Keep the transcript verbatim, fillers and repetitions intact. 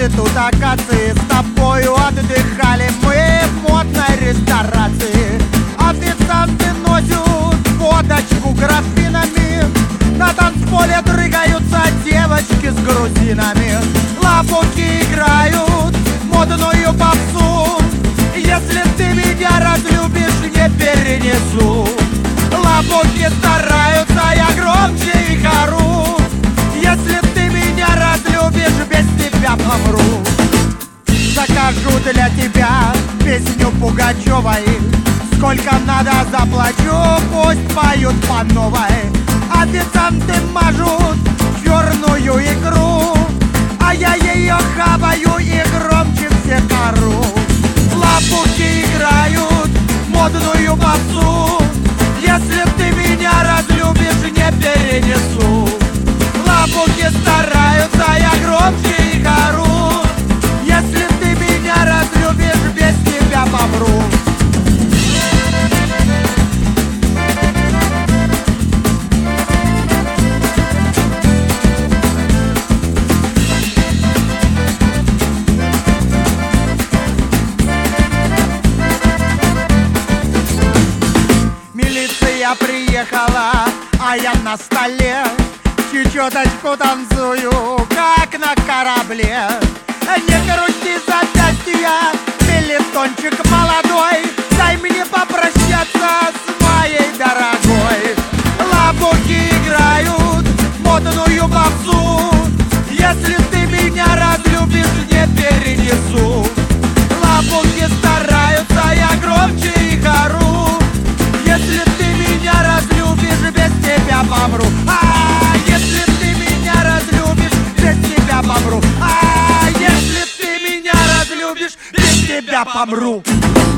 цветут акации, с тобою отдыхали мы в модной ресторации. Официанты носят водочку графинами, на танцполе дрыгаются девочки с грузинами. Лапуки играют модную попсу, если ты меня разлюбишь, не перенесу. Лапуки стараются, я громче их ору, если ты меня разлюбишь, без тебя помру. Закажу для тебя песню Пугачевой, сколько надо заплачу, пусть поют по новой. Официанты мажут черную икру, а я ее хаваю и громче всех ору. Лапуки играют модную попсу, если ты меня разлюбишь, не перенесу. Лапуки стараются, я громче их ору, если ты меня разлюбишь, без тебя помру. Милиция приехала, а я на столе чечеточку танцую, как на корабле. Не крути запястья, мелитончик молодой, дай мне попрощаться с моей дорогой. Лапуки играют модную попсу, если ты меня разлюбишь, не перенесу. Лапуки стараются, я громче их ору, если ты меня разлюбишь, без тебя помру. А если ты меня разлюбишь, без тебя помру. А если ты меня разлюбишь, без тебя помру.